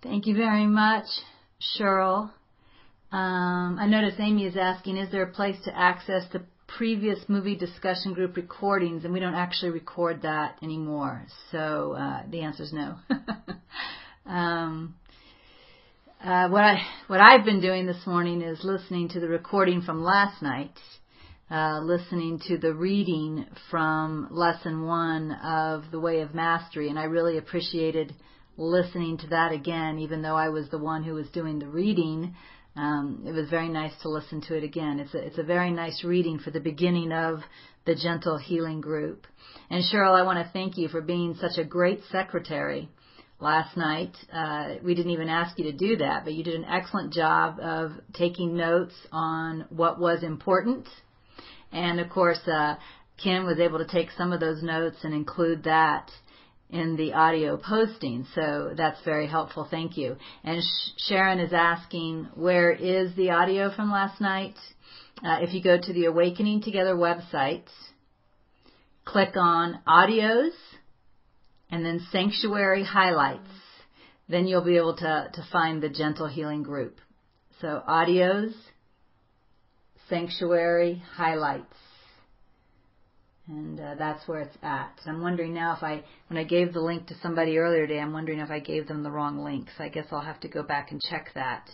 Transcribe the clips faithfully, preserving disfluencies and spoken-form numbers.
Thank you very much, Cheryl. Um, I notice Amy is asking, is there a place to access the previous movie discussion group recordings? And we don't actually record that anymore. So uh, the answer is no. um, uh, what, I, what I've been doing this morning is listening to the recording from last night, uh, listening to the reading from lesson one of The Way of Mastery. And I really appreciated listening to that again, even though I was the one who was doing the reading. Um, it was very nice to listen to it again. It's a, it's a very nice reading for the beginning of the Gentle Healing Group. And Cheryl, I want to thank you for being such a great secretary last night. Uh, we didn't even ask you to do that, but you did an excellent job of taking notes on what was important. And of course, uh, Kim was able to take some of those notes and include that in the audio posting, so that's very helpful. Thank you. And Sharon is asking, where is the audio from last night? Uh, if you go to the Awakening Together website, click on Audios, and then Sanctuary Highlights. Then you'll be able to, to find the Gentle Healing Group. So Audios, Sanctuary Highlights. And uh, that's where it's at. I'm wondering now if I, when I gave the link to somebody earlier today, I'm wondering if I gave them the wrong link. So I guess I'll have to go back and check that.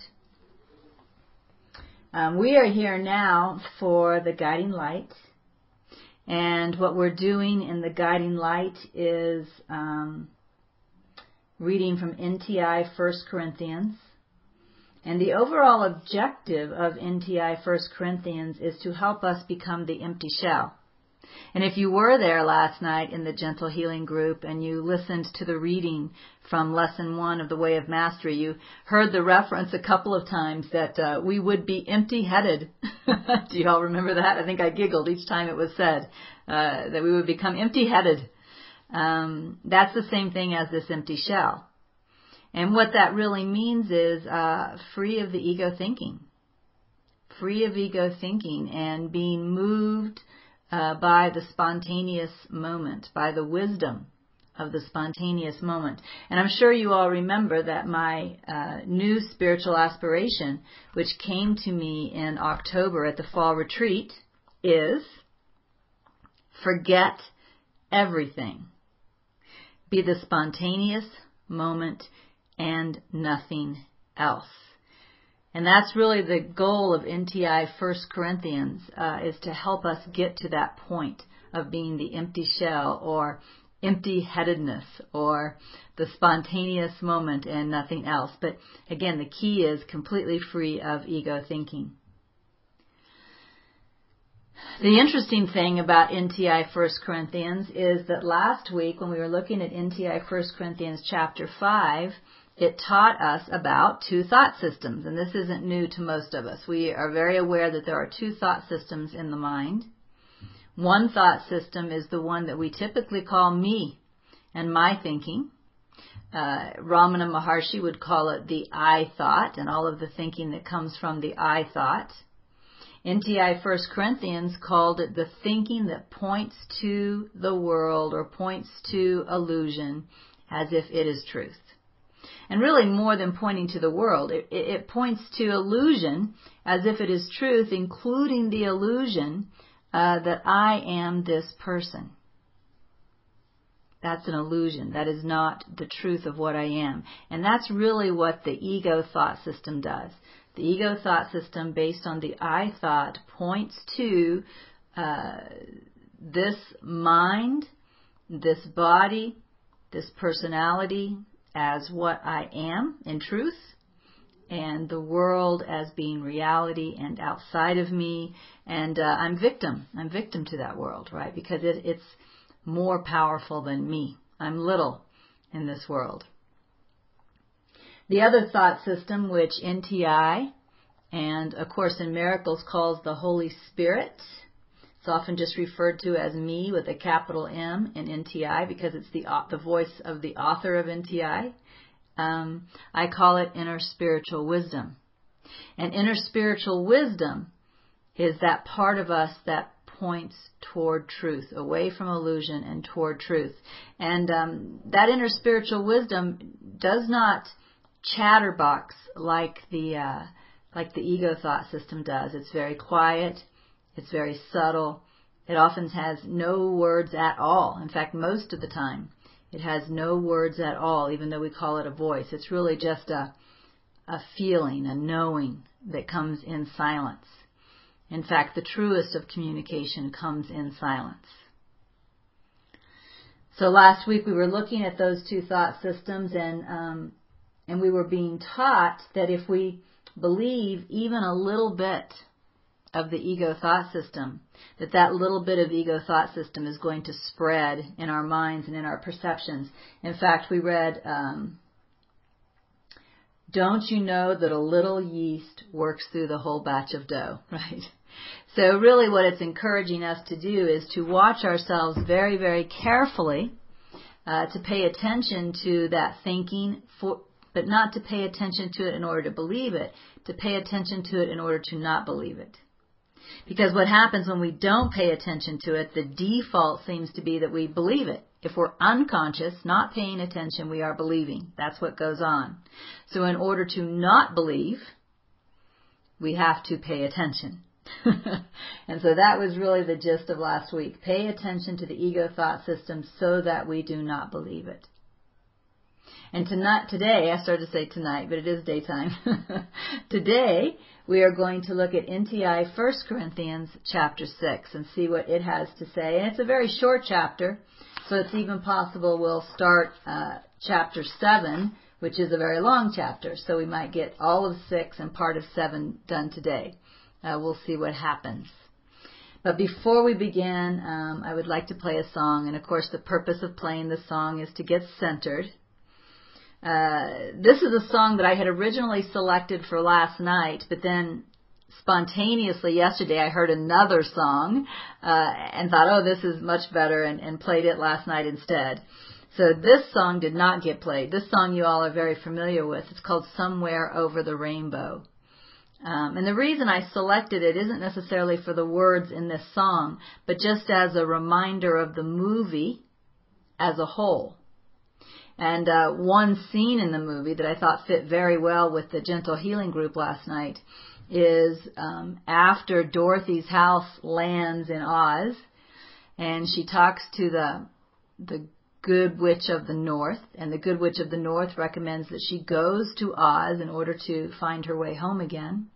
Um, we are here now for the Guiding Light. And what we're doing in the Guiding Light is um, reading from N T I First Corinthians. And the overall objective of N T I First Corinthians is to help us become the empty shell. And if you were there last night in the Gentle Healing Group and you listened to the reading from Lesson one of The Way of Mastery, you heard the reference a couple of times that uh, we would be empty-headed. Do you all remember that? I think I giggled each time it was said, uh, that we would become empty-headed. Um, that's the same thing as this empty shell. And what that really means is uh, free of the ego thinking. Free of ego thinking and being moved Uh, by the spontaneous moment, by the wisdom of the spontaneous moment. And I'm sure you all remember that my uh, new spiritual aspiration, which came to me in October at the fall retreat, is forget everything. Be the spontaneous moment and nothing else. And that's really the goal of N T I First Corinthians, uh, is to help us get to that point of being the empty shell or empty-headedness or the spontaneous moment and nothing else. But again, the key is completely free of ego thinking. The interesting thing about N T I First Corinthians is that last week when we were looking at N T I First Corinthians chapter five, it taught us about two thought systems, and this isn't new to most of us. We are very aware that there are two thought systems in the mind. One thought system is the one that we typically call me and my thinking. Uh, Ramana Maharshi would call it the I thought, and all of the thinking that comes from the I thought. N T I First Corinthians called it the thinking that points to the world or points to illusion as if it is truth. And really more than pointing to the world, it, it points to illusion as if it is truth, including the illusion uh, that I am this person. That's an illusion. That is not the truth of what I am. And that's really what the ego thought system does. The ego thought system, based on the I thought, points to uh, this mind, this body, this personality, as what I am in truth, and the world as being reality and outside of me, and uh, I'm victim. I'm victim to that world, right? Because it, it's more powerful than me. I'm little in this world. The other thought system, which N T I and A Course in Miracles calls the Holy Spirit, it's often just referred to as me with a capital M in N T I because it's the the voice of the author of N T I. Um, I call it inner spiritual wisdom. And inner spiritual wisdom is that part of us that points toward truth, away from illusion and toward truth. And um, that inner spiritual wisdom does not chatterbox like the uh, like the ego thought system does. It's very quiet. It's very subtle. It often has no words at all. In fact, most of the time, it has no words at all, even though we call it a voice. It's really just a, a feeling, a knowing that comes in silence. In fact, the truest of communication comes in silence. So last week we were looking at those two thought systems, and um, and we were being taught that if we believe even a little bit of the ego thought system, that that little bit of ego thought system is going to spread in our minds and in our perceptions. In fact, we read, um, don't you know that a little yeast works through the whole batch of dough, right? So really what it's encouraging us to do is to watch ourselves very, very carefully, uh, to pay attention to that thinking, for, but not to pay attention to it in order to believe it, to pay attention to it in order to not believe it. Because what happens when we don't pay attention to it, the default seems to be that we believe it. If we're unconscious, not paying attention, we are believing. That's what goes on. So in order to not believe, we have to pay attention. And so that was really the gist of last week. Pay attention to the ego thought system so that we do not believe it. And tonight, today, I started to say tonight, but it is daytime. Today, we are going to look at N T I First Corinthians chapter six and see what it has to say. And it's a very short chapter, so it's even possible we'll start uh, chapter seven, which is a very long chapter. So we might get all of six and part of seven done today. Uh, we'll see what happens. But before we begin, um, I would like to play a song. And of course, the purpose of playing the song is to get centered. Uh, this is a song that I had originally selected for last night, but then spontaneously yesterday I heard another song uh, and thought, oh, this is much better, and, and played it last night instead. So this song did not get played. This song you all are very familiar with. It's called Somewhere Over the Rainbow. Um, and the reason I selected it isn't necessarily for the words in this song, but just as a reminder of the movie as a whole. And uh, one scene in the movie that I thought fit very well with the Gentle Healing group last night is um, after Dorothy's house lands in Oz, and she talks to the the Good Witch of the North, and the Good Witch of the North recommends that she goes to Oz in order to find her way home again.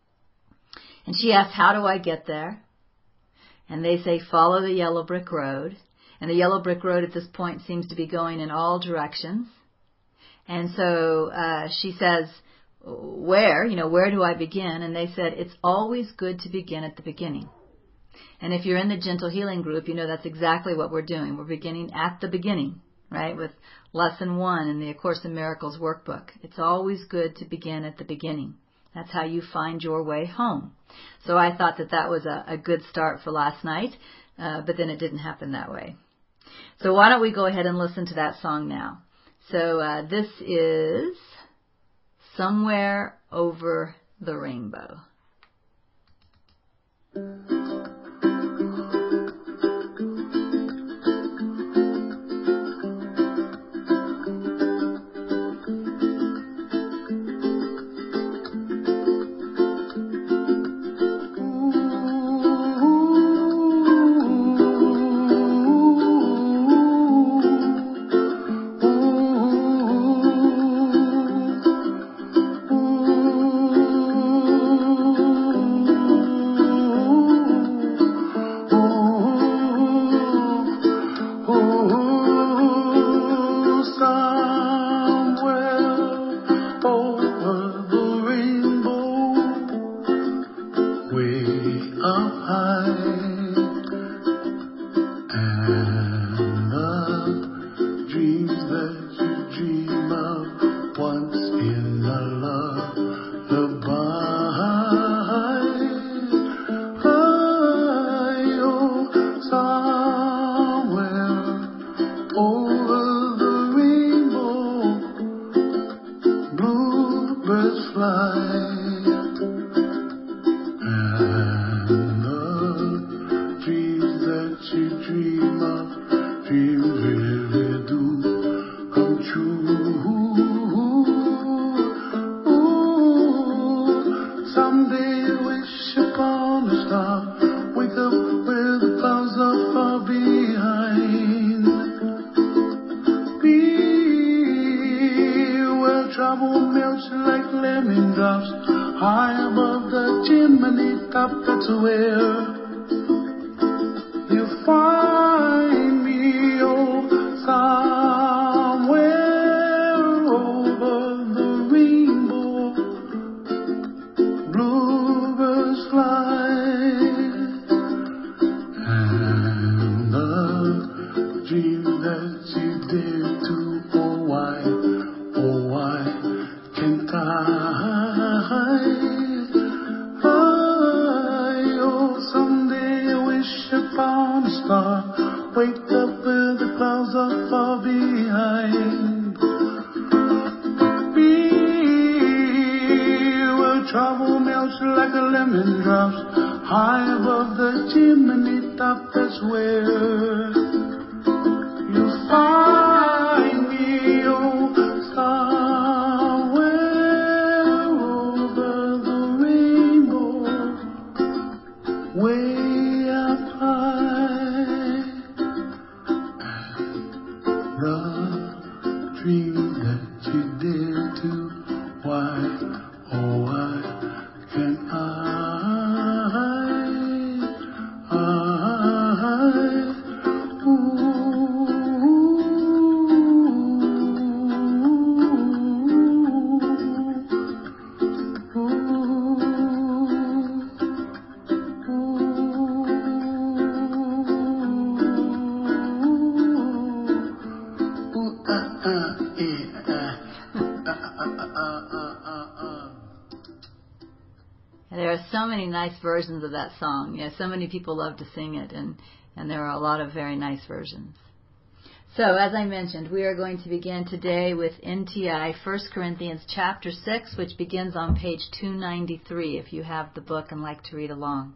And she asks, how do I get there? And they say, follow the yellow brick road. And the yellow brick road at this point seems to be going in all directions. And so uh, she says, where? You know, where do I begin? And they said, it's always good to begin at the beginning. And if you're in the Gentle Healing group, you know that's exactly what we're doing. We're beginning at the beginning, right, with lesson one in the A Course in Miracles workbook. It's always good to begin at the beginning. That's how you find your way home. So I thought that that was a, a good start for last night, uh, but then it didn't happen that way. So why don't we go ahead and listen to that song now. So uh, this is Somewhere Over the Rainbow. raindrops high above the chimney top. That's where you find me, oh, somewhere over the rainbow. Bluebirds fly, and the dream that you did to, oh why, oh why can't I? I, oh, someday I wish upon a star, wake up where the clouds are far behind. Be where trouble melts like a lemon drops high above the chimney top. That's where you find me, oh, somewhere over the rainbow, way up high. And the dream that you did to, why, oh why can't I? There are so many nice versions of that song. Yeah, so many people love to sing it, and, and there are a lot of very nice versions. So, as I mentioned, we are going to begin today with N T I, First Corinthians chapter six, which begins on page two ninety-three, if you have the book and like to read along.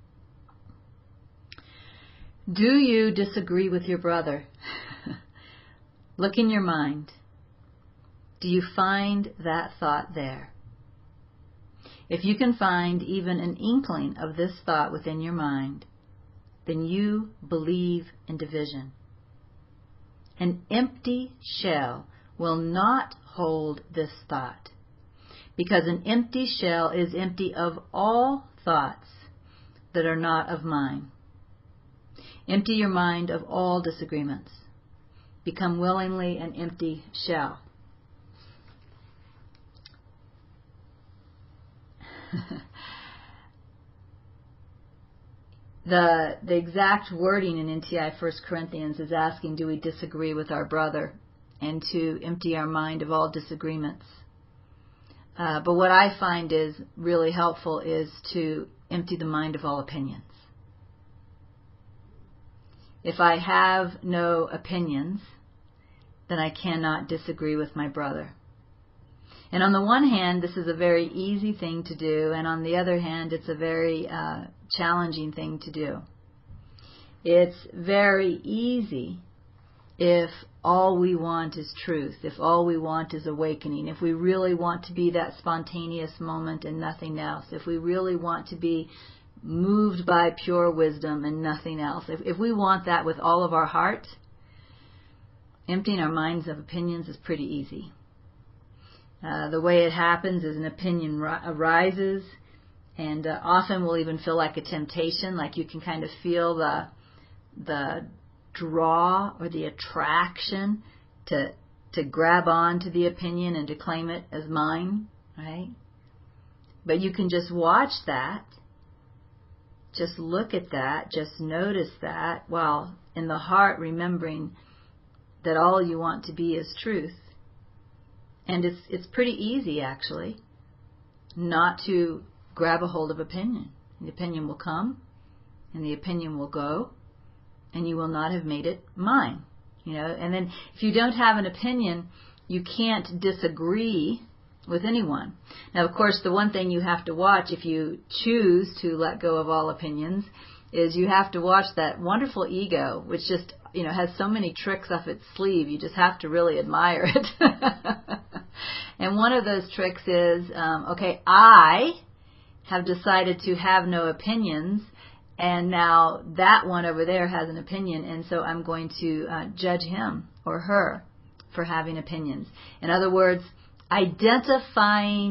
Do you disagree with your brother? Look in your mind. Do you find that thought there? If you can find even an inkling of this thought within your mind, then you believe in division. An empty shell will not hold this thought, because an empty shell is empty of all thoughts that are not of mine. Empty your mind of all disagreements. Become willingly an empty shell. the the exact wording in N T I First Corinthians is asking, do we disagree with our brother, and to empty our mind of all disagreements. Uh, but what I find is really helpful is to empty the mind of all opinions. If I have no opinions, then I cannot disagree with my brother. And on the one hand, this is a very easy thing to do, and on the other hand, it's a very uh, challenging thing to do. It's very easy if all we want is truth, if all we want is awakening, if we really want to be that spontaneous moment and nothing else, if we really want to be moved by pure wisdom and nothing else, if, if we want that with all of our heart, emptying our minds of opinions is pretty easy. Uh, the way it happens is an opinion ri- arises, and uh, often will even feel like a temptation, like you can kind of feel the the draw or the attraction to to grab on to the opinion and to claim it as mine, right? But you can just watch that, just look at that, just notice that, while in the heart remembering that all you want to be is truth. And it's it's pretty easy, actually, not to grab a hold of opinion. The opinion will come, and the opinion will go, and you will not have made it mine. You know, and then if you don't have an opinion, you can't disagree with anyone. Now, of course, the one thing you have to watch if you choose to let go of all opinions is you have to watch that wonderful ego, which just, you know, has so many tricks up its sleeve. You just have to really admire it. And one of those tricks is, um, okay, I have decided to have no opinions, and now that one over there has an opinion, and so I'm going to uh, judge him or her for having opinions. In other words, identifying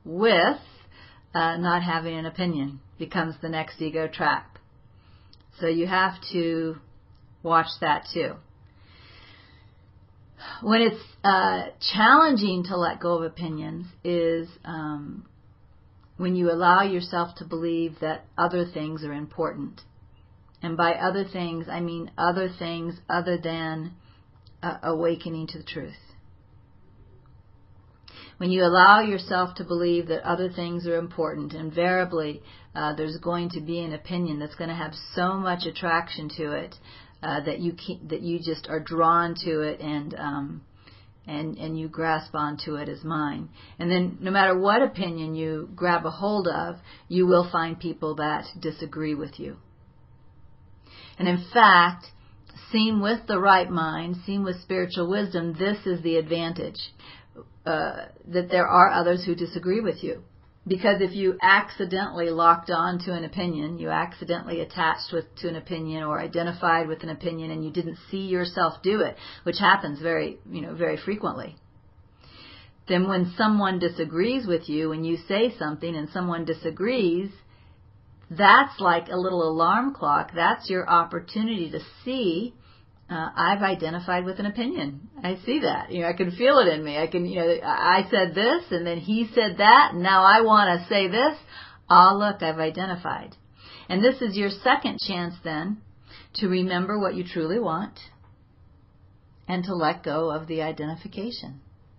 with uh, not having an opinion becomes the next ego trap. So you have to watch that too. When it's uh, challenging to let go of opinions is um, when you allow yourself to believe that other things are important. And by other things, I mean other things other than uh, awakening to the truth. When you allow yourself to believe that other things are important, invariably uh, there's going to be an opinion that's going to have so much attraction to it uh, that you keep, that you just are drawn to it and um, and and you grasp onto it as mine. And then no matter what opinion you grab a hold of, you will find people that disagree with you. And in fact, seen with the right mind, seen with spiritual wisdom, this is the advantage. Uh, that there are others who disagree with you. Because if you accidentally locked on to an opinion, you accidentally attached with, to an opinion or identified with an opinion and you didn't see yourself do it, which happens very, you know, very frequently, then when someone disagrees with you, when you say something and someone disagrees, that's like a little alarm clock. That's your opportunity to see Uh, I've identified with an opinion. I see that. You know, I can feel it in me. I can, you know, I said this and then he said that and now I want to say this. Ah, look, I've identified. And this is your second chance then to remember what you truly want and to let go of the identification.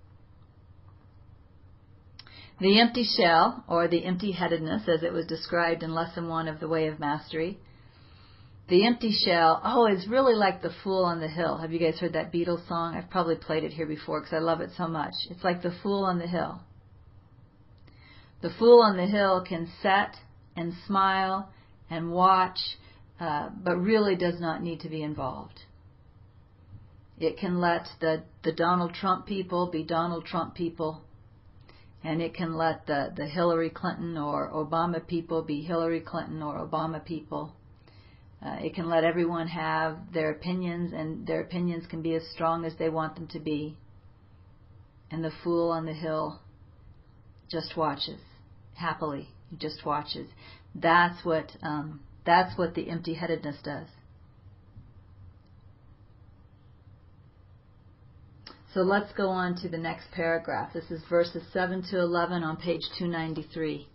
The empty shell, or the empty-headedness as it was described in Lesson one of The Way of Mastery. The empty shell, oh, is really like the fool on the hill. Have you guys heard that Beatles song? I've probably played it here before because I love it so much. It's like the fool on the hill. The fool on the hill can sit and smile and watch, uh, but really does not need to be involved. It can let the, the Donald Trump people be Donald Trump people, and it can let the, the Hillary Clinton or Obama people be Hillary Clinton or Obama people. Uh, it can let everyone have their opinions, and their opinions can be as strong as they want them to be. And the fool on the hill just watches, happily. He just watches. That's what um, that's what the empty-headedness does. So let's go on to the next paragraph. This is verses seven to eleven on page two ninety-three.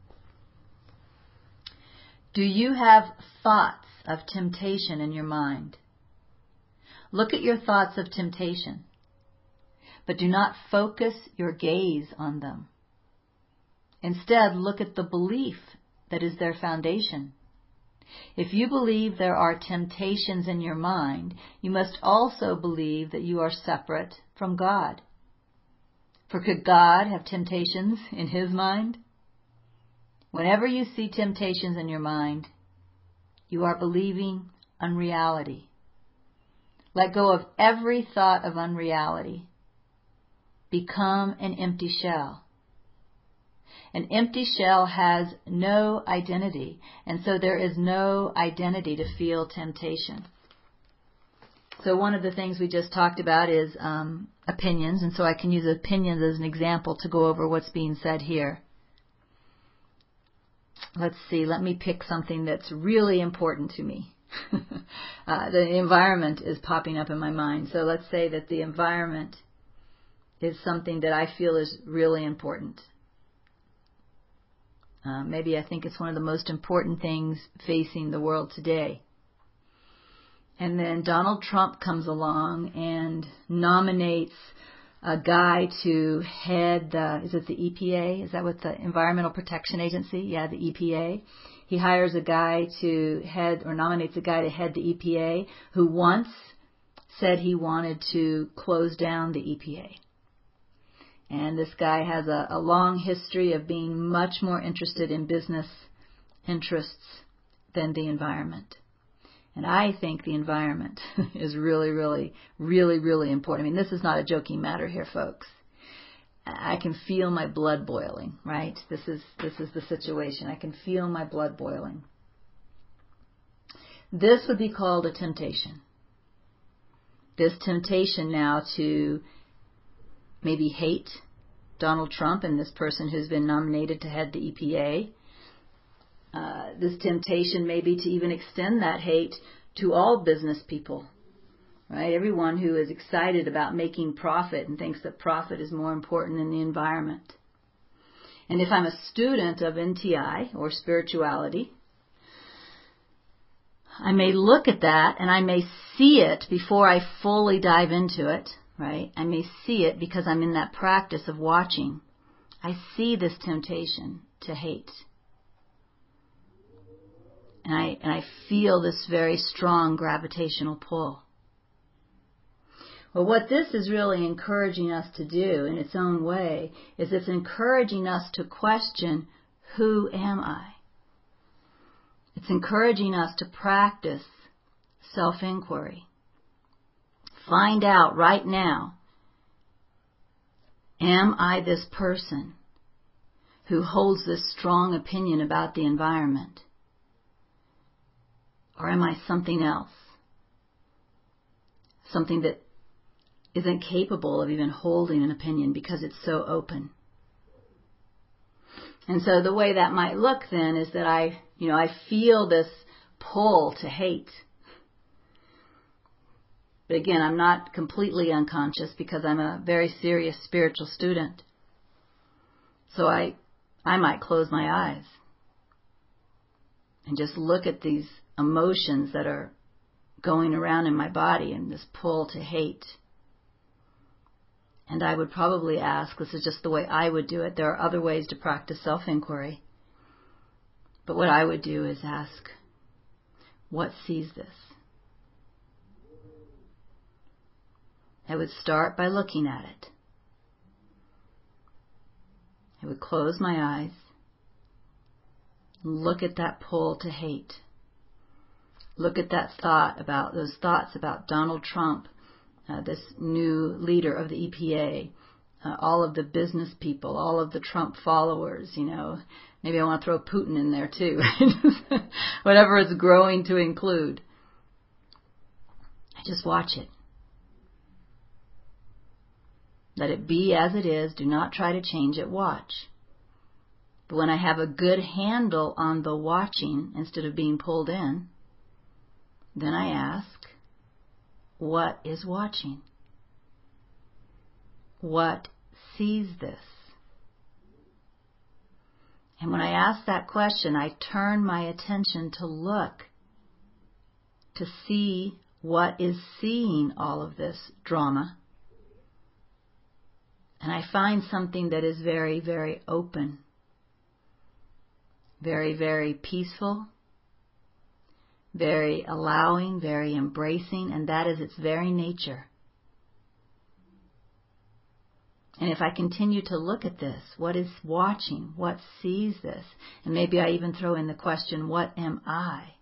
Do you have thoughts of temptation in your mind? Look at your thoughts of temptation, but do not focus your gaze on them. Instead, look at the belief that is their foundation. If you believe there are temptations in your mind, you must also believe that you are separate from God. For could God have temptations in His mind? Whenever you see temptations in your mind, you are believing unreality. Let go of every thought of unreality. Become an empty shell. An empty shell has no identity, and so there is no identity to feel temptation. So one of the things we just talked about is um, opinions, and so I can use opinions as an example to go over what's being said here. Let's see, let me pick something that's really important to me. uh, the environment is popping up in my mind. So let's say that the environment is something that I feel is really important. Uh, maybe I think it's one of the most important things facing the world today. And then Donald Trump comes along and nominates a guy to head the, is it the E P A? Is that what the Environmental Protection Agency? Yeah, the E P A. He hires a guy to head, or nominates a guy to head the E P A who once said he wanted to close down the E P A. And this guy has a, a long history of being much more interested in business interests than the environment. And I think the environment is really, really, really, really important. I mean, this is not a joking matter here, folks. I can feel my blood boiling, right? This is this is the situation. I can feel my blood boiling. This would be called a temptation. This temptation now to maybe hate Donald Trump and this person who's been nominated to head the E P A. Uh, this temptation may be to even extend that hate to all business people, right? Everyone who is excited about making profit and thinks that profit is more important than the environment. And if I'm a student of N T I or spirituality, I may look at that and I may see it before I fully dive into it, right? I may see it because I'm in that practice of watching. I see this temptation to hate. And I, and I feel this very strong gravitational pull. Well, what this is really encouraging us to do in its own way is it's encouraging us to question, who am I? It's encouraging us to practice self-inquiry. Find out right now, am I this person who holds this strong opinion about the environment? Or am I something else? Something that isn't capable of even holding an opinion because it's so open. And so the way that might look then is that I, you know, I feel this pull to hate. But again, I'm not completely unconscious because I'm a very serious spiritual student. So I, I might close my eyes and just look at these emotions that are going around in my body and this pull to hate. And I would probably ask, this is just the way I would do it. There are other ways to practice self-inquiry. But what I would do is ask, what sees this? I would start by looking at it. I would close my eyes, look at that pull to hate. Look at that thought about, those thoughts about Donald Trump, Uh, this new leader of the E P A, uh, all of the business people, all of the Trump followers, you know. Maybe I want to throw Putin in there too. Whatever it's growing to include. I just watch it. Let it be as it is. Do not try to change it. Watch. But when I have a good handle on the watching instead of being pulled in, then I ask, what is watching? What sees this? And when I ask that question, I turn my attention to look, to see what is seeing all of this drama. And I find something that is very, very open, very, very peaceful, very allowing, very embracing, and that is its very nature. And if I continue to look at this, what is watching? What sees this? And maybe I even throw in the question, what am I?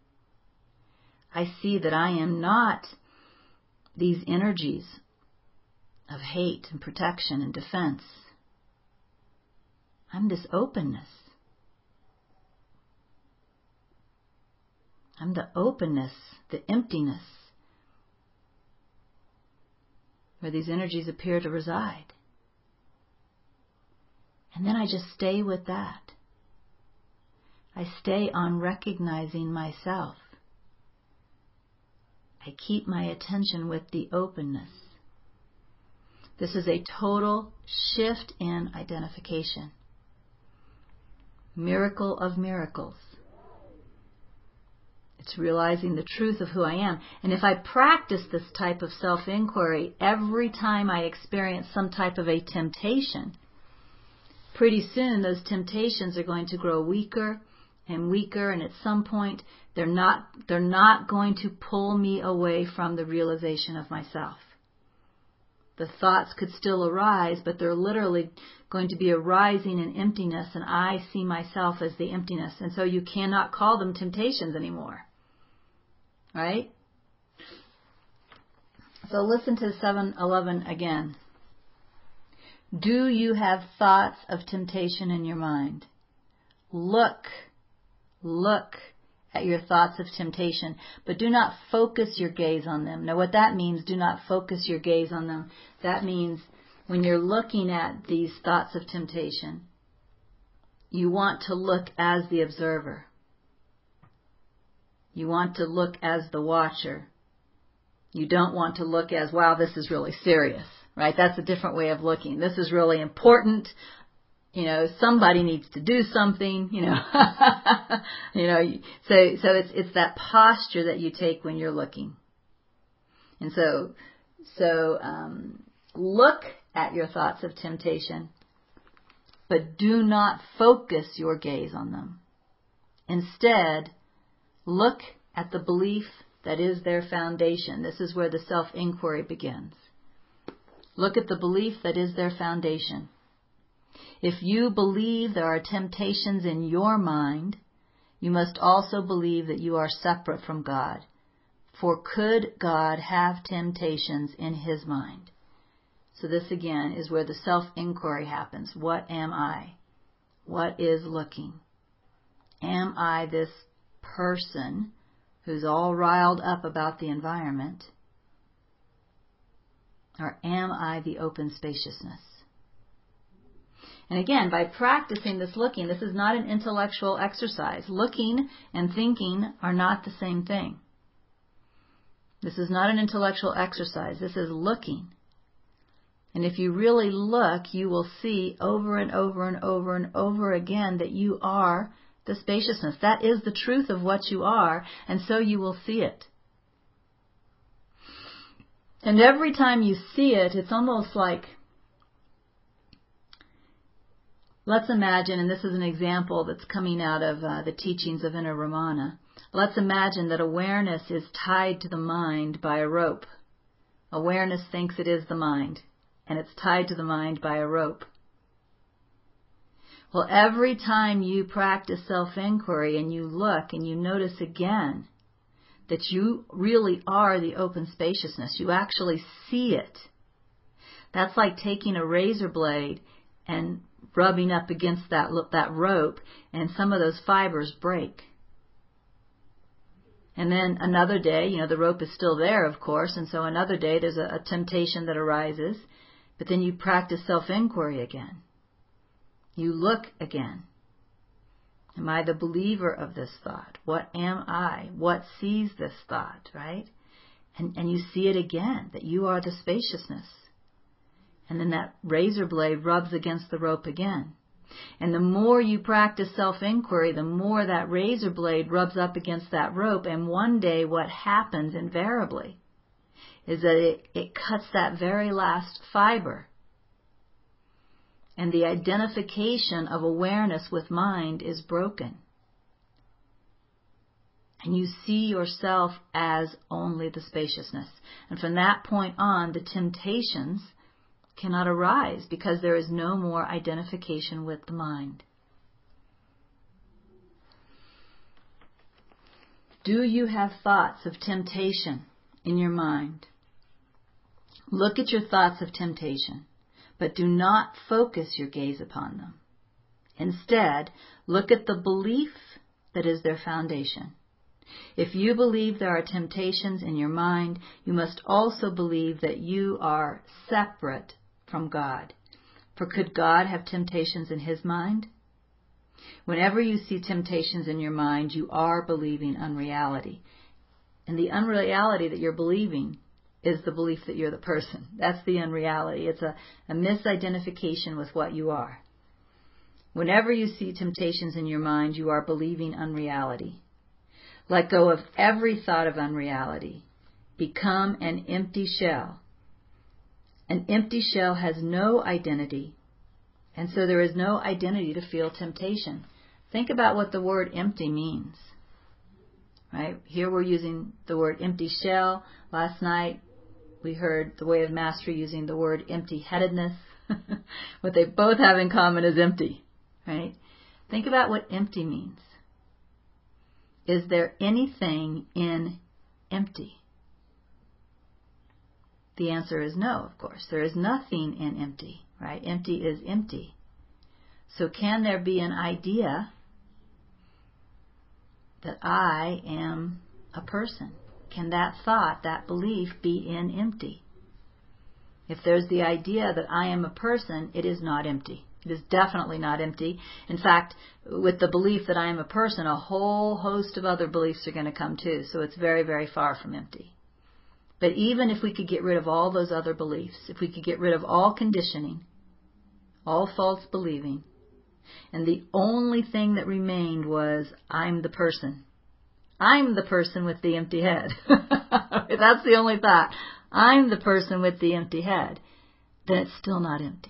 I see that I am not these energies of hate and protection and defense. I'm this openness. I'm the openness, the emptiness, where these energies appear to reside. And then I just stay with that. I stay on recognizing myself. I keep my attention with the openness. This is a total shift in identification. Miracle of miracles. It's realizing the truth of who I am. And if I practice this type of self-inquiry every time I experience some type of a temptation, pretty soon those temptations are going to grow weaker and weaker, and at some point they're not they're not going to pull me away from the realization of myself. The thoughts could still arise, but they're literally going to be arising in emptiness, and I see myself as the emptiness. And so you cannot call them temptations anymore. Right? So listen to seven eleven again. Do you have thoughts of temptation in your mind? Look, look at your thoughts of temptation, but do not focus your gaze on them. Now what that means, do not focus your gaze on them. That means when you're looking at these thoughts of temptation, you want to look as the observer. You want to look as the watcher. You don't want to look as, wow, this is really serious, right? That's a different way of looking. This is really important. You know, somebody needs to do something, you know. you know, so so it's it's that posture that you take when you're looking. And so so um, look at your thoughts of temptation, but do not focus your gaze on them. Instead, look at the belief that is their foundation. This is where the self-inquiry begins. Look at the belief that is their foundation. If you believe there are temptations in your mind, you must also believe that you are separate from God. For could God have temptations in His mind? So this again is where the self-inquiry happens. What am I? What is looking? Am I this person who's all riled up about the environment? Or am I the open spaciousness? And again, by practicing this looking, this is not an intellectual exercise. Looking and thinking are not the same thing. This is not an intellectual exercise. This is looking. And if you really look, you will see over and over and over and over again that you are the spaciousness. That is the truth of what you are, and so you will see it. And every time you see it, it's almost like, let's imagine, and this is an example that's coming out of uh, the teachings of Inner Ramana. Let's imagine that awareness is tied to the mind by a rope. Awareness thinks it is the mind, and it's tied to the mind by a rope. Well, every time you practice self-inquiry and you look and you notice again that you really are the open spaciousness, you actually see it. That's like taking a razor blade and rubbing up against that that rope, and some of those fibers break. And then another day, you know, the rope is still there, of course, and so another day there's a, a temptation that arises, but then you practice self-inquiry again. You look again. Am I the believer of this thought? What am I? What sees this thought, right? And, and you see it again, that you are the spaciousness. And then that razor blade rubs against the rope again. And the more you practice self-inquiry, the more that razor blade rubs up against that rope. And one day what happens invariably is that it, it cuts that very last fiber. And the identification of awareness with mind is broken. And you see yourself as only the spaciousness. And from that point on, the temptations cannot arise because there is no more identification with the mind. Do you have thoughts of temptation in your mind? Look at your thoughts of temptation, but do not focus your gaze upon them. Instead, look at the belief that is their foundation. If you believe there are temptations in your mind, you must also believe that you are separate from God. For could God have temptations in His mind? Whenever you see temptations in your mind, you are believing unreality. And the unreality that you're believing is the belief that you're the person. That's the unreality. It's a, a misidentification with what you are. Whenever you see temptations in your mind, you are believing unreality. Let go of every thought of unreality. Become an empty shell. An empty shell has no identity, and so there is no identity to feel temptation. Think about what the word empty means. Right? Here we're using the word empty shell. Last night we heard the Way of Mastery using the word empty-headedness. What they both have in common is empty. Right? Think about what empty means. Is there anything in empty? The answer is no, of course. There is nothing in empty, right? Empty is empty. So can there be an idea that I am a person? Can that thought, that belief be in empty? If there's the idea that I am a person, it is not empty. It is definitely not empty. In fact, with the belief that I am a person, a whole host of other beliefs are going to come too. So it's very, very far from empty. But even if we could get rid of all those other beliefs, if we could get rid of all conditioning, all false believing, and the only thing that remained was, I'm the person. I'm the person with the empty head. That's the only thought. I'm the person with the empty head. Then it's still not empty.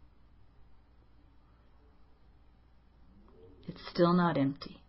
It's still not empty.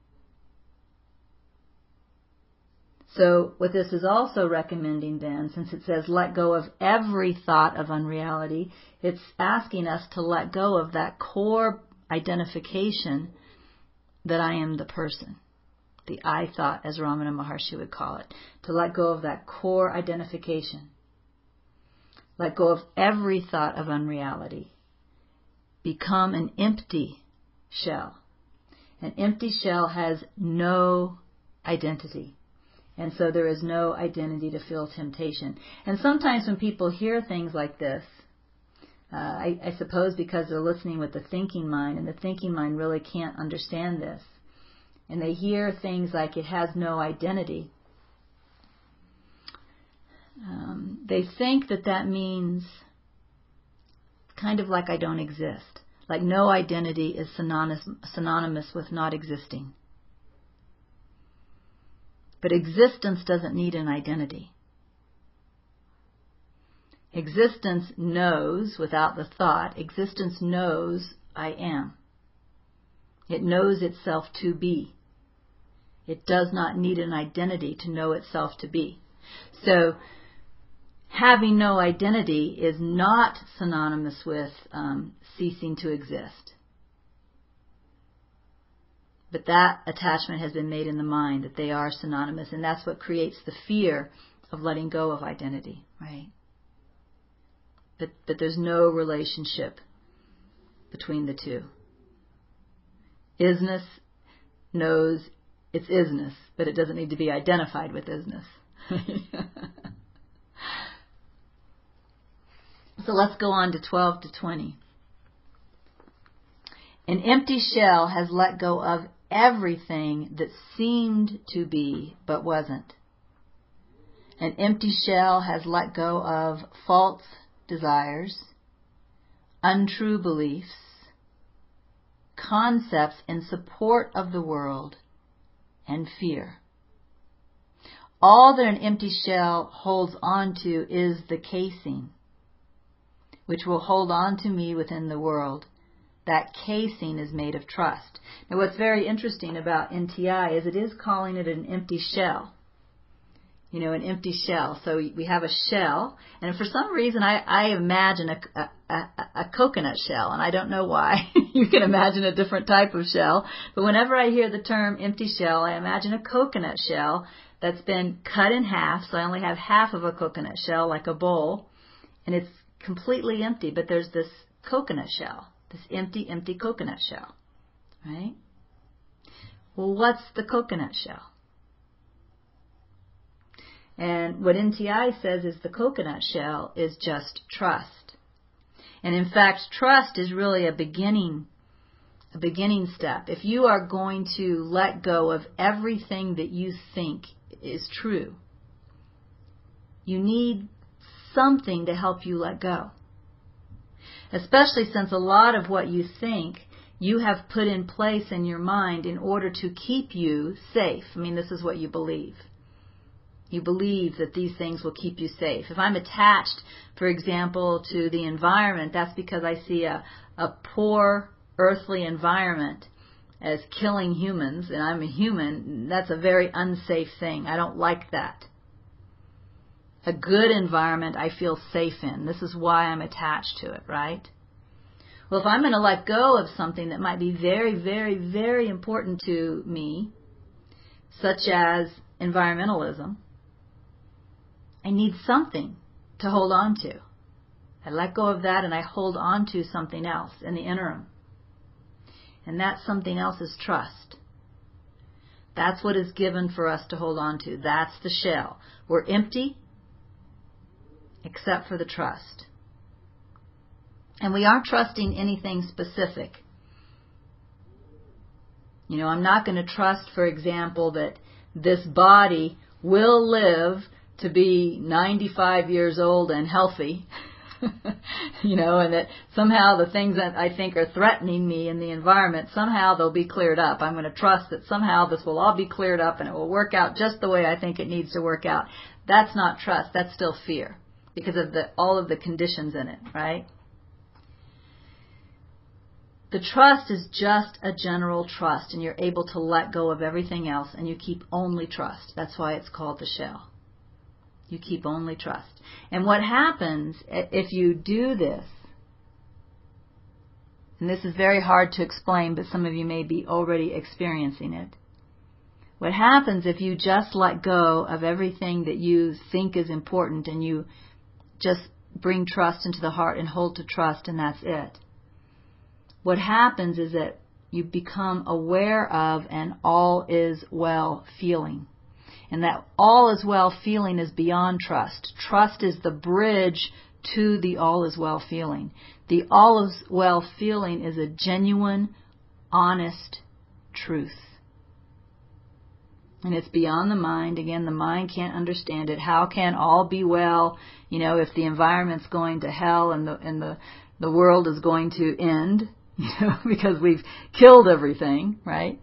So what this is also recommending then, since it says let go of every thought of unreality, it's asking us to let go of that core identification that I am the person. The I thought, as Ramana Maharshi would call it. To let go of that core identification. Let go of every thought of unreality. Become an empty shell. An empty shell has no identity. And so there is no identity to feel temptation. And sometimes when people hear things like this, uh, I, I suppose because they're listening with the thinking mind, and the thinking mind really can't understand this, and they hear things like it has no identity, um, they think that that means kind of like I don't exist. Like no identity is synonymous, synonymous with not existing. But existence doesn't need an identity. Existence knows, without the thought, existence knows I am. It knows itself to be. It does not need an identity to know itself to be. So, having no identity is not synonymous with um, ceasing to exist. But that attachment has been made in the mind that they are synonymous, and that's what creates the fear of letting go of identity, right? But, but there's no relationship between the two. Isness knows it's isness, but it doesn't need to be identified with isness. So let's go on to twelve to twenty. An empty shell has let go of everything that seemed to be but wasn't. An empty shell has let go of false desires, untrue beliefs, concepts in support of the world, and fear. All that an empty shell holds on to is the casing, which will hold on to me within the world. That casing is made of trust. Now what's very interesting about N T I is it is calling it an empty shell. You know, an empty shell. So we have a shell, and for some reason I, I imagine a, a, a, a coconut shell, and I don't know why. You can imagine a different type of shell, but whenever I hear the term empty shell, I imagine a coconut shell that's been cut in half, so I only have half of a coconut shell, like a bowl, and it's completely empty, but there's this coconut shell. This empty, empty coconut shell, right? Well, what's the coconut shell? And what N T I says is the coconut shell is just trust. And in fact, trust is really a beginning, a beginning step. If you are going to let go of everything that you think is true, you need something to help you let go. Especially since a lot of what you think you have put in place in your mind in order to keep you safe. I mean, this is what you believe. You believe that these things will keep you safe. If I'm attached, for example, to the environment, that's because I see a, a poor earthly environment as killing humans, and I'm a human. That's a very unsafe thing. I don't like that. A good environment I feel safe in. This is why I'm attached to it, right? Well, if I'm going to let go of something that might be very, very, very important to me, such as environmentalism, I need something to hold on to. I let go of that and I hold on to something else in the interim. And that something else is trust. That's what is given for us to hold on to. That's the shell. We're empty. except for the trust. And we aren't trusting anything specific. You know, I'm not going to trust, for example, that this body will live to be ninety-five years old and healthy, you know, and that somehow the things that I think are threatening me in the environment, somehow they'll be cleared up. I'm going to trust that somehow this will all be cleared up and it will work out just the way I think it needs to work out. That's not trust. That's still fear because of the all of the conditions in it, right? The trust is just a general trust, and you're able to let go of everything else, and you keep only trust. That's why it's called the shell. You keep only trust. And what happens if you do this, and this is very hard to explain, but some of you may be already experiencing it. What happens if you just let go of everything that you think is important, and you just bring trust into the heart and hold to trust, and that's it? What happens is that you become aware of an all is well feeling. And that all is well feeling is beyond trust. Trust is the bridge to the all is well feeling. The all is well feeling is a genuine, honest truth. And it's beyond the mind. Again, the mind can't understand it. How can all be well, you know, if the environment's going to hell and the and the, the world is going to end? You know, because we've killed everything, right?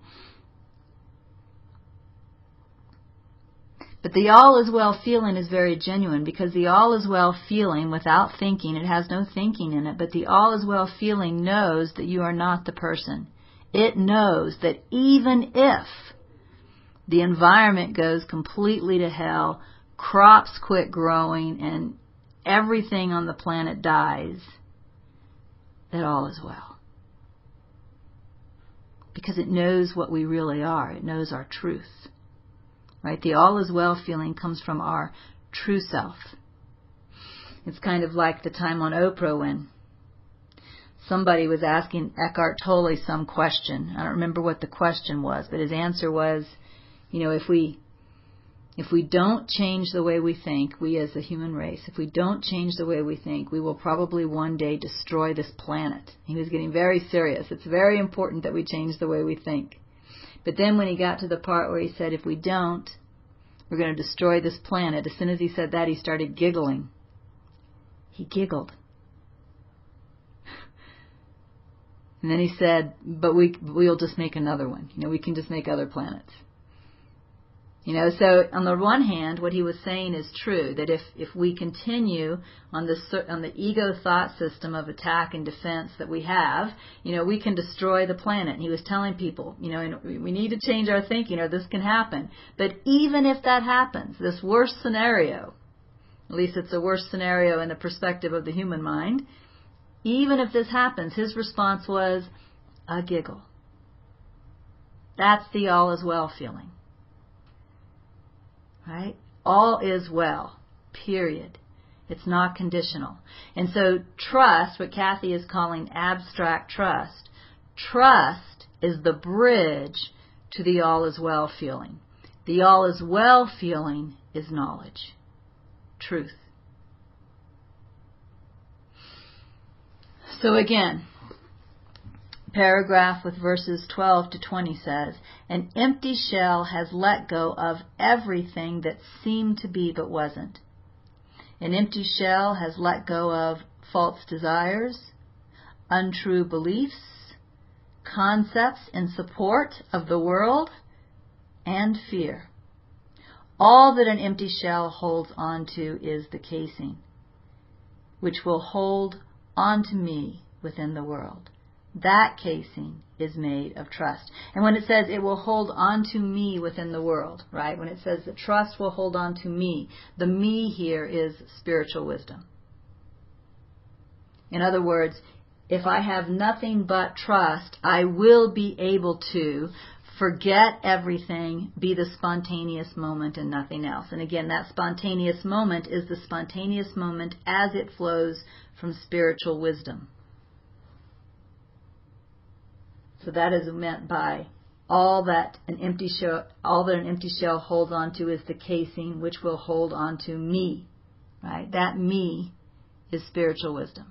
But the all is well feeling is very genuine, because the all is well feeling, without thinking, it has no thinking in it, but the all is well feeling knows that you are not the person. It knows that even if the environment goes completely to hell, crops quit growing, and everything on the planet dies, that all is well. Because it knows what we really are. It knows our truth. Right? The all is well feeling comes from our true self. It's kind of like the time on Oprah when somebody was asking Eckhart Tolle some question. I don't remember what the question was, but his answer was, you know, if we if we don't change the way we think, we as a human race, if we don't change the way we think, we will probably one day destroy this planet. He was getting very serious. It's very important that we change the way we think. But then when he got to the part where he said, if we don't, we're going to destroy this planet, as soon as he said that, he started giggling. He giggled. And then he said, but we, we'll just make another one. You know, we can just make other planets. You know, so on the one hand, what he was saying is true, that if, if we continue on the, on the ego thought system of attack and defense that we have, you know, we can destroy the planet. And he was telling people, you know, we need to change our thinking or this can happen. But even if that happens, this worst scenario, at least it's a worst scenario in the perspective of the human mind, even if this happens, his response was a giggle. That's the all is well feeling. Right? All is well, period. It's not conditional. And so trust, what Kathy is calling abstract trust, trust is the bridge to the all is well feeling. The all is well feeling is knowledge, truth. So again, paragraph with verses twelve to twenty says, an empty shell has let go of everything that seemed to be but wasn't. An empty shell has let go of false desires, untrue beliefs, concepts in support of the world, and fear. All that an empty shell holds on to is the casing, which will hold on to me within the world. That casing is made of trust. And when it says it will hold on to me within the world, right? When it says the trust will hold on to me, the me here is spiritual wisdom. In other words, if I have nothing but trust, I will be able to forget everything, be the spontaneous moment and nothing else. And again, that spontaneous moment is the spontaneous moment as it flows from spiritual wisdom. So that is meant by all that an empty shell, all that an empty shell holds on to is the casing which will hold on to me right? That me is spiritual wisdom.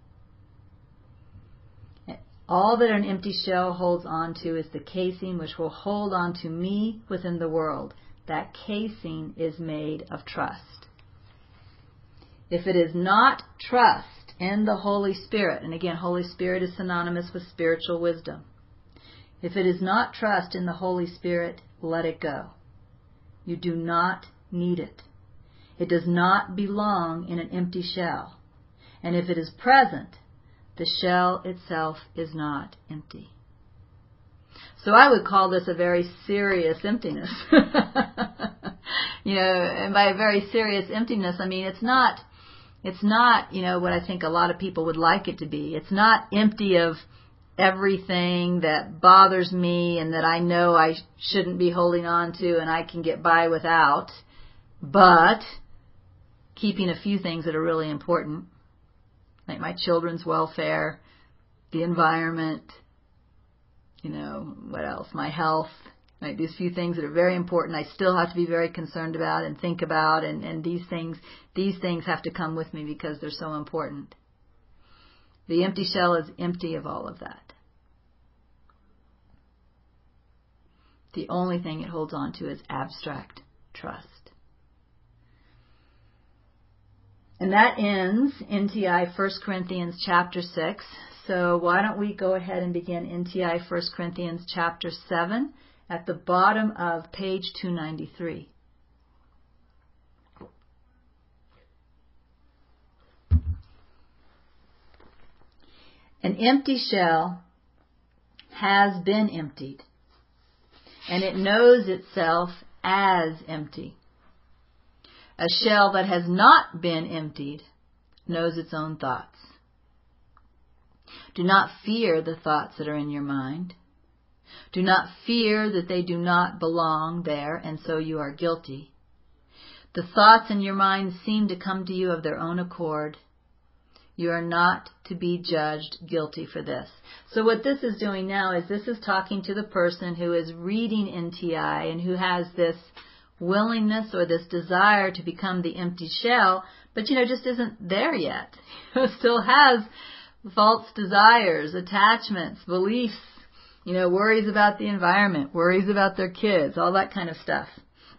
All that an empty shell holds on to is the casing which will hold on to me within the world. That casing is made of trust. If it is not trust in the Holy Spirit, and again, Holy Spirit is synonymous with spiritual wisdom. If it is not trust in the Holy Spirit, let it go. You do not need it. It does not belong in an empty shell. And if it is present, the shell itself is not empty. So I would call this a very serious emptiness. You know, and by a very serious emptiness, I mean it's not, it's not, you know, what I think a lot of people would like it to be. It's not empty of everything that bothers me and that I know I shouldn't be holding on to and I can get by without, but keeping a few things that are really important, like my children's welfare, the environment, you know, what else, my health, right? These few things that are very important I still have to be very concerned about and think about, and, and these things these things have to come with me because they're so important. The empty shell is empty of all of that. The only thing it holds on to is abstract trust. And that ends N T I First Corinthians chapter six. So why don't we go ahead and begin N T I First Corinthians chapter seven at the bottom of page two ninety-three. An empty shell has been emptied, and it knows itself as empty. A shell that has not been emptied knows its own thoughts. Do not fear the thoughts that are in your mind. Do not fear that they do not belong there, and so you are guilty. The thoughts in your mind seem to come to you of their own accord. You are not to be judged guilty for this. So what this is doing now is this is talking to the person who is reading N T I and who has this willingness or this desire to become the empty shell, but, you know, just isn't there yet. Still has false desires, attachments, beliefs, you know, worries about the environment, worries about their kids, all that kind of stuff.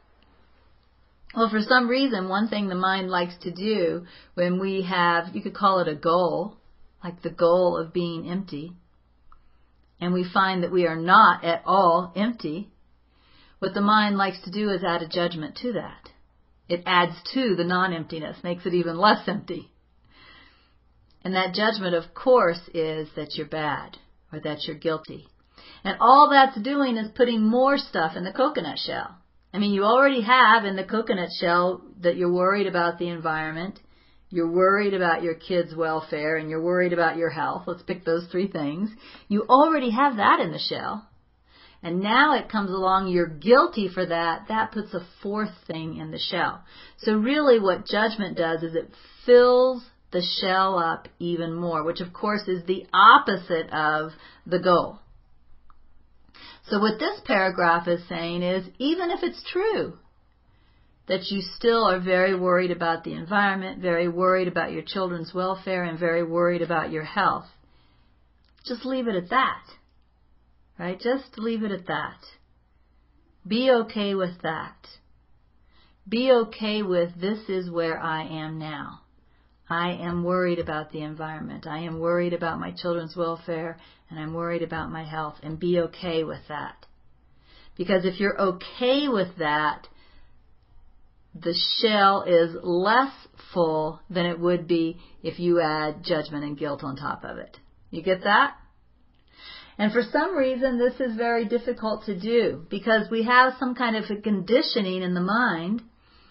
Well, for some reason, one thing the mind likes to do when we have, you could call it a goal, like the goal of being empty, and we find that we are not at all empty, what the mind likes to do is add a judgment to that. It adds to the non-emptiness, makes it even less empty. And that judgment, of course, is that you're bad or that you're guilty. And all that's doing is putting more stuff in the coconut shell. I mean, you already have in the coconut shell that you're worried about the environment, you're worried about your kids' welfare, and you're worried about your health. Let's pick those three things. You already have that in the shell. And now it comes along, you're guilty for that. That puts a fourth thing in the shell. So really what judgment does is it fills the shell up even more, which of course is the opposite of the goal. So what this paragraph is saying is, even if it's true that you still are very worried about the environment, very worried about your children's welfare, and very worried about your health, just leave it at that. Right? Just leave it at that. Be okay with that. Be okay with this is where I am now. I am worried about the environment. I am worried about my children's welfare, and I'm worried about my health. And be okay with that. Because if you're okay with that, the shell is less full than it would be if you add judgment and guilt on top of it. You get that? And for some reason, this is very difficult to do because we have some kind of a conditioning in the mind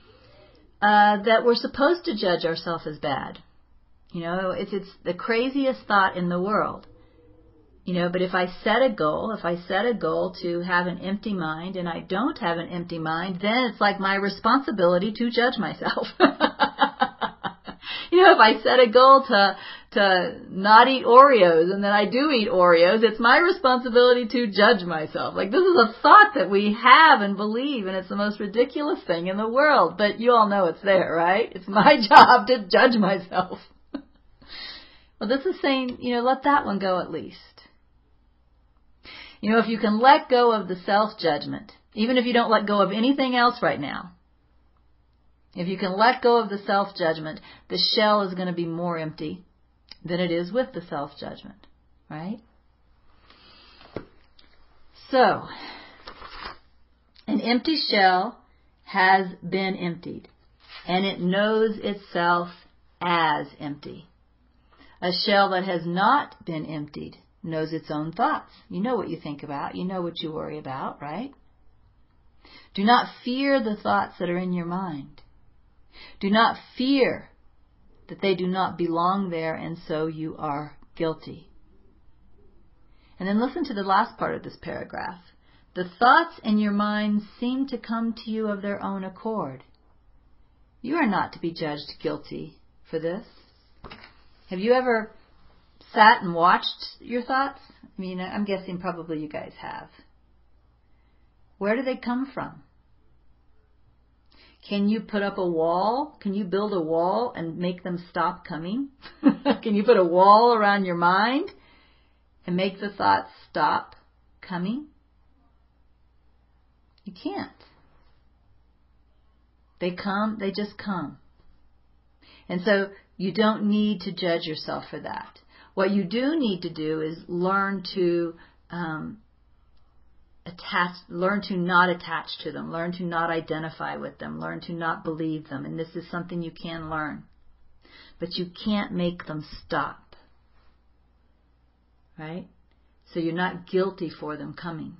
uh, that we're supposed to judge ourselves as bad. You know, it's it's the craziest thought in the world. You know, but if I set a goal, if I set a goal to have an empty mind and I don't have an empty mind, then it's like my responsibility to judge myself. You know, if I set a goal to to not eat Oreos and then I do eat Oreos, it's my responsibility to judge myself. Like, this is a thought that we have and believe, and it's the most ridiculous thing in the world. But you all know it's there, right? It's my job to judge myself. Well, this is saying, you know, let that one go at least. You know, if you can let go of the self-judgment, even if you don't let go of anything else right now, if you can let go of the self-judgment, the shell is going to be more empty than it is with the self-judgment, right? So, an empty shell has been emptied, and it knows itself as empty. A shell that has not been emptied knows its own thoughts. You know what you think about. You know what you worry about, right? Do not fear the thoughts that are in your mind. Do not fear that they do not belong there, and so you are guilty. And then listen to the last part of this paragraph. The thoughts in your mind seem to come to you of their own accord. You are not to be judged guilty for this. Have you ever sat and watched your thoughts? I mean, I'm guessing probably you guys have. Where do they come from? Can you put up a wall? Can you build a wall and make them stop coming? Can you put a wall around your mind and make the thoughts stop coming? You can't. They come, they just come. And so you don't need to judge yourself for that. What you do need to do is learn to um, attach, learn to not attach to them, learn to not identify with them, learn to not believe them. And this is something you can learn. But you can't make them stop. Right? So you're not guilty for them coming.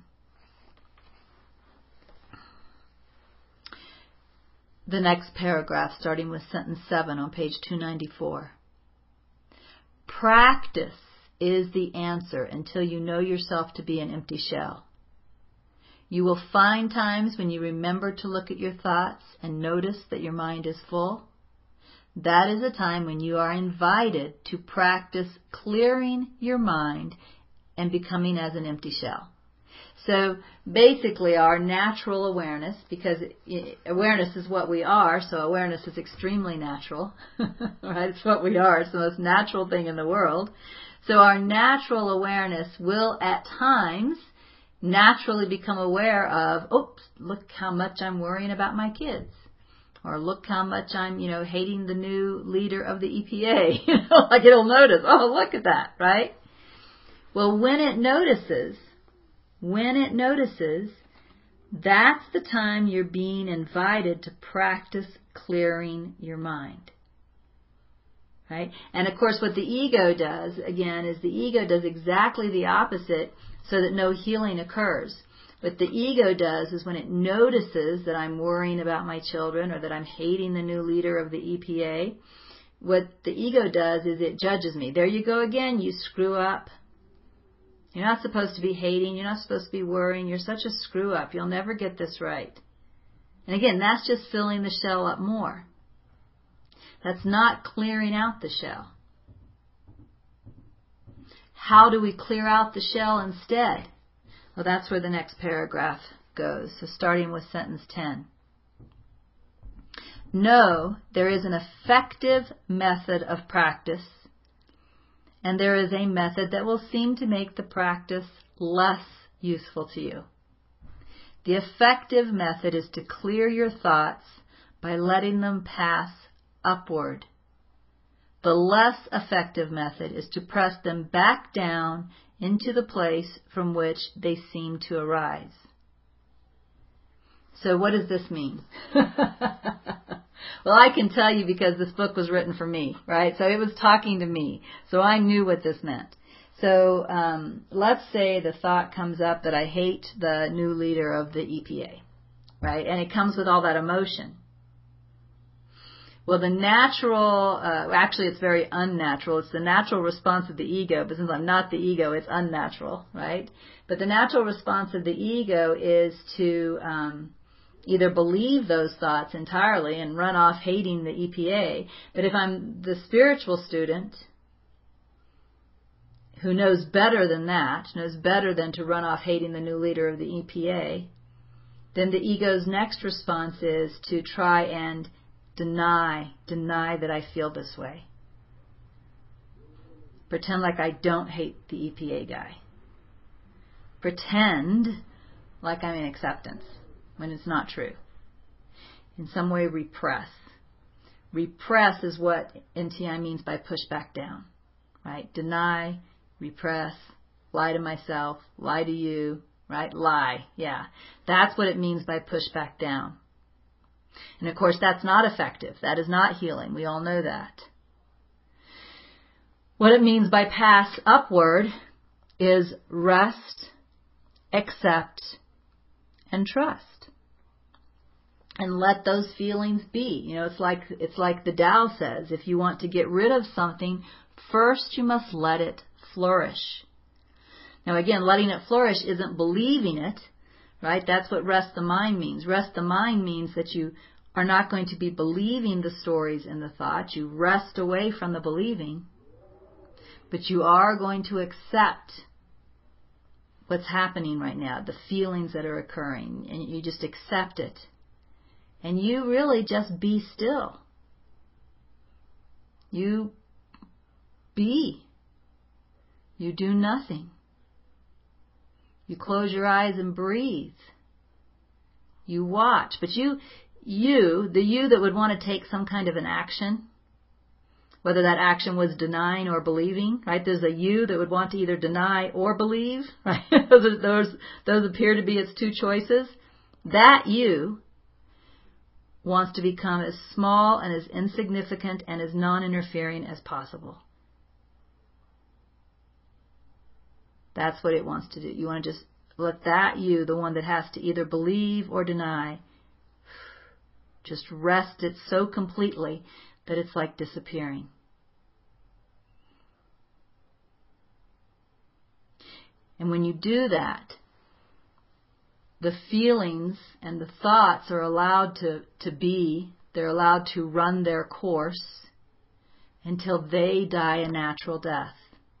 The next paragraph, starting with sentence seven on page two ninety-four. Practice is the answer until you know yourself to be an empty shell. You will find times when you remember to look at your thoughts and notice that your mind is full. That is a time when you are invited to practice clearing your mind and becoming as an empty shell. So basically our natural awareness, because awareness is what we are, so awareness is extremely natural, right? It's what we are. It's the most natural thing in the world. So our natural awareness will at times naturally become aware of, oops, look how much I'm worrying about my kids. Or look how much I'm, you know, hating the new leader of the E P A. You know, like it'll notice, oh, look at that, right? Well, when it notices, When it notices, that's the time you're being invited to practice clearing your mind. Right? And of course what the ego does, again, is the ego does exactly the opposite so that no healing occurs. What the ego does is when it notices that I'm worrying about my children or that I'm hating the new leader of the E P A, what the ego does is it judges me. There you go again, you screw up. You're not supposed to be hating. You're not supposed to be worrying. You're such a screw up. You'll never get this right. And again, that's just filling the shell up more. That's not clearing out the shell. How do we clear out the shell instead? Well, that's where the next paragraph goes. So starting with sentence ten. No, there is an effective method of practice, and there is a method that will seem to make the practice less useful to you. The effective method is to clear your thoughts by letting them pass upward. The less effective method is to press them back down into the place from which they seem to arise. So what does this mean? Well, I can tell you because this book was written for me, right? So it was talking to me. So I knew what this meant. So um, let's say the thought comes up that I hate the new leader of the E P A, right? And it comes with all that emotion. Well, the natural, uh, actually it's very unnatural. It's the natural response of the ego, but since I'm not the ego, it's unnatural, right? But the natural response of the ego is to um, either believe those thoughts entirely and run off hating the E P A. But if I'm the spiritual student, who knows better than that, knows better than to run off hating the new leader of the E P A, then the ego's next response is to try and deny, deny that I feel this way. Pretend like I don't hate the E P A guy. Pretend like I'm in acceptance when it's not true. In some way repress. Repress is what N T I means by push back down. Right? Deny, repress, lie to myself, lie to you, right? Lie, yeah. That's what it means by push back down. And of course that's not effective. That is not healing. We all know that. What it means by pass upward is rest, accept, and trust. And let those feelings be. You know, it's like it's like the Tao says, if you want to get rid of something, first you must let it flourish. Now again, letting it flourish isn't believing it, right? That's what rest the mind means. Rest the mind means that you are not going to be believing the stories and the thoughts. You rest away from the believing, but you are going to accept what's happening right now, the feelings that are occurring, and you just accept it. And you really just be still. You be. You do nothing. You close your eyes and breathe. You watch. But you, you, the you that would want to take some kind of an action, whether that action was denying or believing, right? There's a you that would want to either deny or believe, right? those, are, those, those appear to be its two choices. That you wants to become as small and as insignificant and as non-interfering as possible. That's what it wants to do. You want to just let that you, the one that has to either believe or deny, just rest it so completely that it's like disappearing. And when you do that, the feelings and the thoughts are allowed to, to be, they're allowed to run their course until they die a natural death.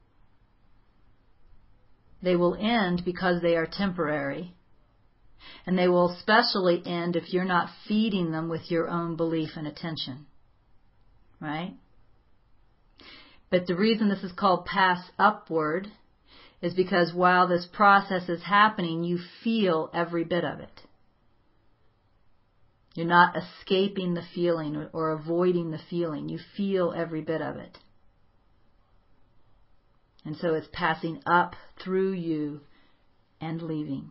They will end because they are temporary, and they will especially end if you're not feeding them with your own belief and attention. Right? But the reason this is called pass upward is because while this process is happening, you feel every bit of it. You're not escaping the feeling or, or avoiding the feeling. You feel every bit of it. And so it's passing up through you and leaving.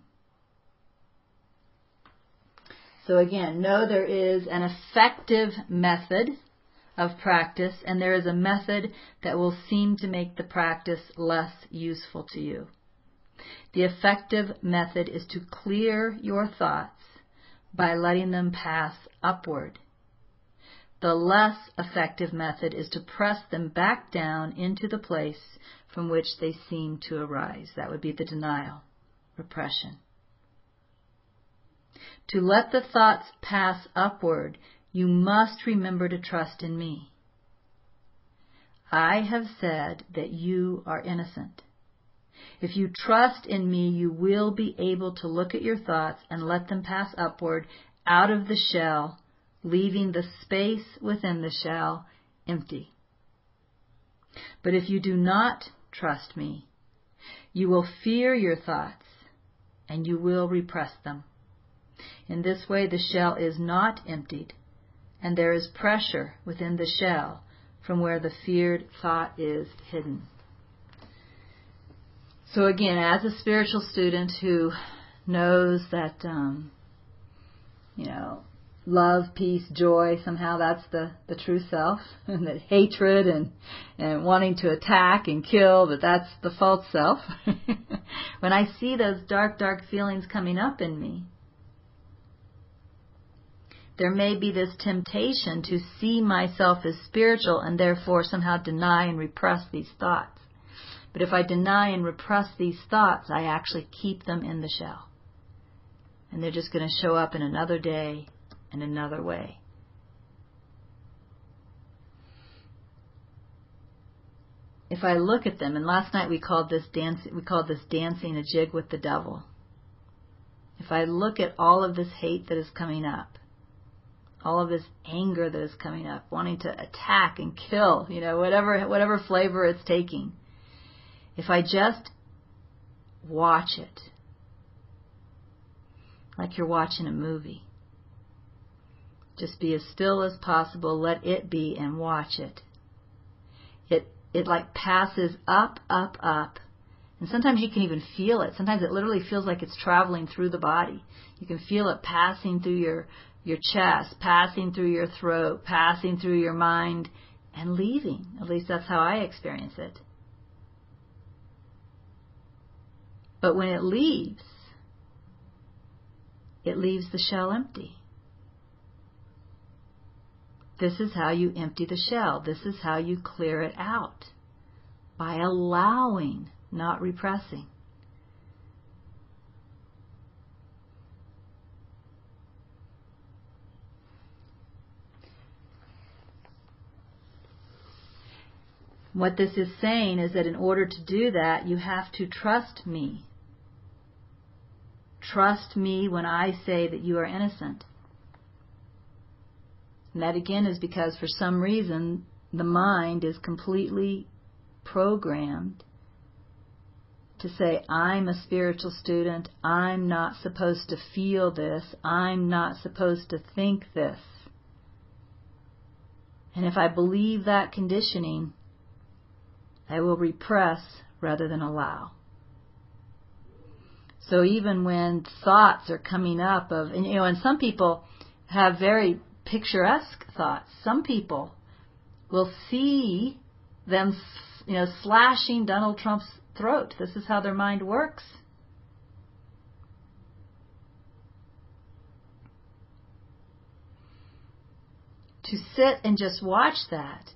So again, know there is an effective method of practice, and there is a method that will seem to make the practice less useful to you. The effective method is to clear your thoughts by letting them pass upward. The less effective method is to press them back down into the place from which they seem to arise. That would be the denial, repression. To let the thoughts pass upward, you must remember to trust in me. I have said that you are innocent. If you trust in me, you will be able to look at your thoughts and let them pass upward out of the shell, leaving the space within the shell empty. But if you do not trust me, you will fear your thoughts and you will repress them. In this way, the shell is not emptied, and there is pressure within the shell from where the feared thought is hidden. So again, as a spiritual student who knows that, um, you know, love, peace, joy, somehow that's the, the true self, and that hatred and, and wanting to attack and kill, that that's the false self. When I see those dark, dark feelings coming up in me, there may be this temptation to see myself as spiritual and therefore somehow deny and repress these thoughts. But if I deny and repress these thoughts, I actually keep them in the shell. And they're just going to show up in another day, in another way. if I look at them, and last night we called this dance, we called this dancing a jig with the devil. If I look at all of this hate that is coming up, all of this anger that is coming up, wanting to attack and kill, you know, whatever whatever flavor it's taking, if I just watch it, like you're watching a movie, just be as still as possible, let it be, and watch it. It it like passes up, up, up. And sometimes you can even feel it. Sometimes it literally feels like it's traveling through the body. You can feel it passing through your, your chest, passing through your throat, passing through your mind, and leaving. At least that's how I experience it. But when it leaves, it leaves the shell empty. This is how you empty the shell. This is how you clear it out. By allowing, not repressing. What this is saying is that in order to do that, you have to trust me. Trust me when I say that you are innocent. And that again is because for some reason the mind is completely programmed to say, I'm a spiritual student, I'm not supposed to feel this, I'm not supposed to think this. And if I believe that conditioning, I will repress rather than allow. So even when thoughts are coming up of, and you know, and some people have very picturesque thoughts. Some people will see them, you know, slashing Donald Trump's throat. This is how their mind works. To sit and just watch that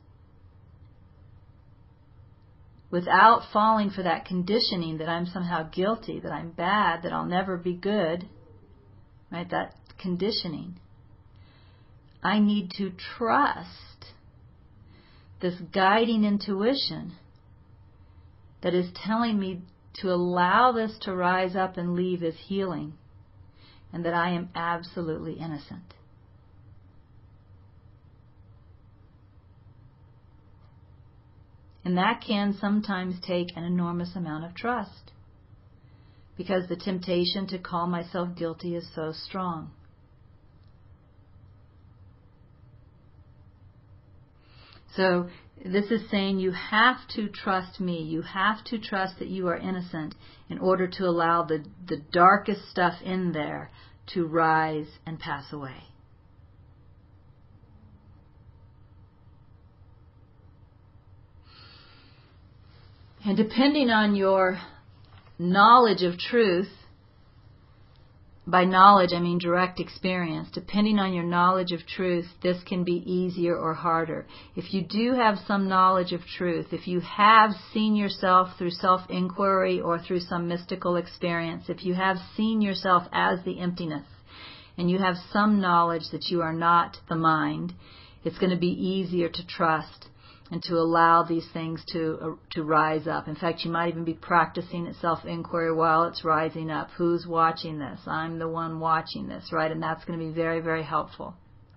without falling for that conditioning that I'm somehow guilty, that I'm bad, that I'll never be good, right? That conditioning. I need to trust this guiding intuition that is telling me to allow this to rise up and leave as healing, and that I am absolutely innocent. And that can sometimes take an enormous amount of trust, because the temptation to call myself guilty is so strong. So this is saying you have to trust me. You have to trust that you are innocent in order to allow the, the darkest stuff in there to rise and pass away. And depending on your knowledge of truth, by knowledge I mean direct experience, depending on your knowledge of truth, this can be easier or harder. If you do have some knowledge of truth, if you have seen yourself through self-inquiry or through some mystical experience, if you have seen yourself as the emptiness, and you have some knowledge that you are not the mind, it's going to be easier to trust and to allow these things to uh, to rise up. In fact, you might even be practicing at self-inquiry while it's rising up. Who's watching this? I'm the one watching this, right? And that's going to be very, very helpful.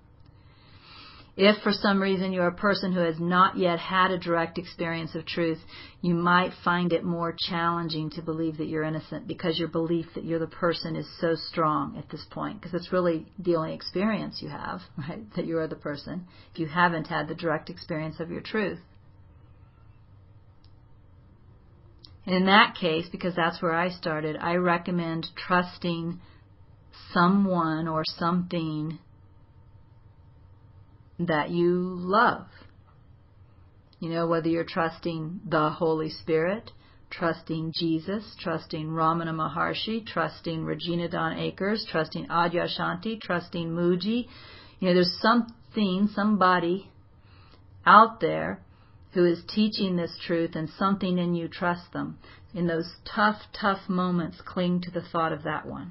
If for some reason you're a person who has not yet had a direct experience of truth, you might find it more challenging to believe that you're innocent, because your belief that you're the person is so strong at this point, because it's really the only experience you have, right, that you are the person, if you haven't had the direct experience of your truth. And in that case, because that's where I started, I recommend trusting someone or something that you love. You know, whether you're trusting the Holy Spirit, trusting Jesus, trusting Ramana Maharshi, trusting Regina Dawn Akers, trusting Adyashanti, trusting Mooji. You know, there's something, somebody out there who is teaching this truth, and something in you trusts them. In those tough, tough moments, cling to the thought of that one.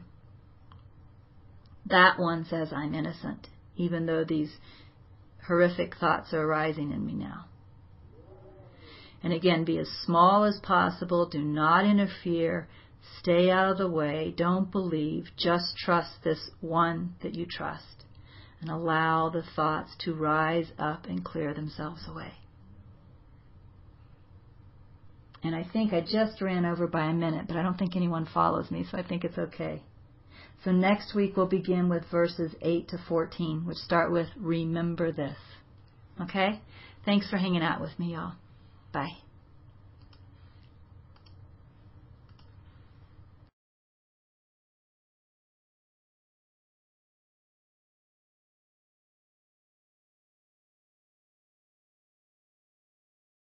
That one says, I'm innocent, even though these horrific thoughts are arising in me now. And again, be as small as possible. Do not interfere. Stay out of the way. Don't believe. Just trust this one that you trust. And allow the thoughts to rise up and clear themselves away. And I think I just ran over by a minute, but I don't think anyone follows me, so I think it's okay. So next week we'll begin with verses eight to fourteen, which start with remember this. Okay? Thanks for hanging out with me, y'all. Bye.